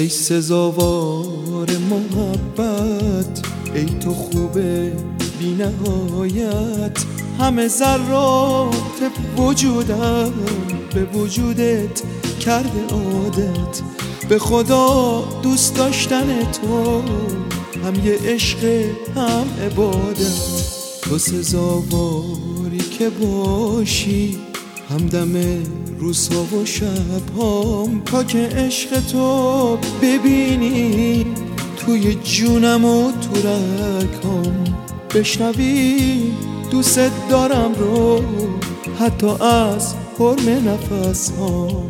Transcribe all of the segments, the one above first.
سزاوار محبت، ای تو خوبه بی نهایت. همه ذرات وجودم به وجودت کرده عادت. به خدا دوست داشتن تو هم یه عشق هم عبادت. تو سزاواری که باشی همدم روزها و شبهام، تا که عشق تو ببینی توی جونم و تو رگام. بشنوی دوست دارم رو حتی از حرم نفس هام.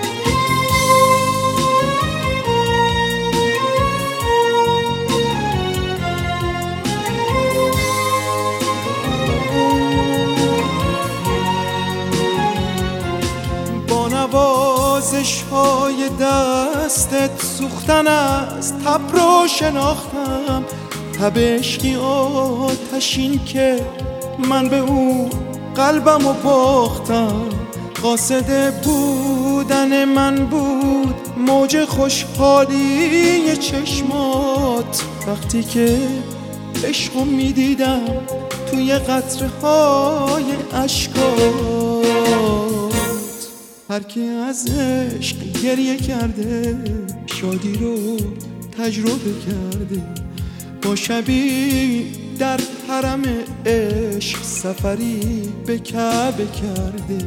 با نوازش های دستت سوختن از تب رو شناختم. تب عشقی آتشین که من به او قلبم رو باختم. قاصد بودن من بود موج خوشحالی چشمات، وقتی که عشقو میدیدم توی قطره های اشکات. هر کی از عشق گریه کرده شادی رو تجربه کرده. با شبی در حرم عشق سفری به کعبه کرده.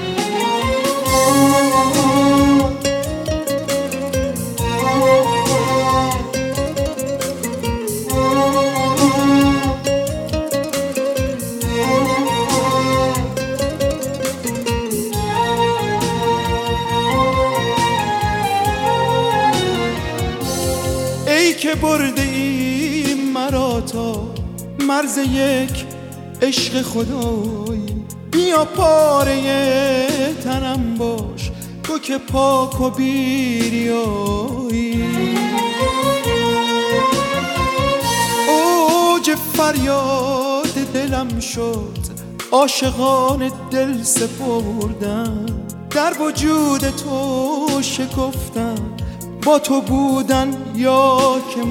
ای که برده ای مرا تا مرز یک عشق خدایی، بیا پاره تنم باش تو که پاک و بیریایی. اوج فریاد دلم شد عاشقان دل سپردم. در وجود تو شکفتم با تو بودن یا که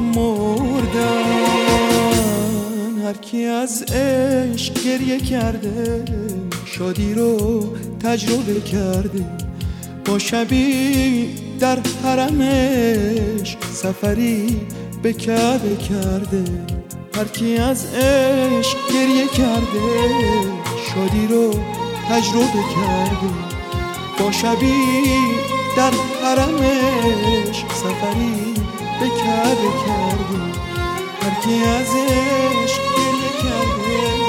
مردن. هر کی از عشق گریه کرده شادی رو تجربه کرده. با شبی در حرم عشق سفری به کعبه کرده. هر کی از عشق گریه کرده شادی رو تجربه کرده. با شبی در حرم عشق سفری به کعبه کرده. هر کی از عشق گریه کرده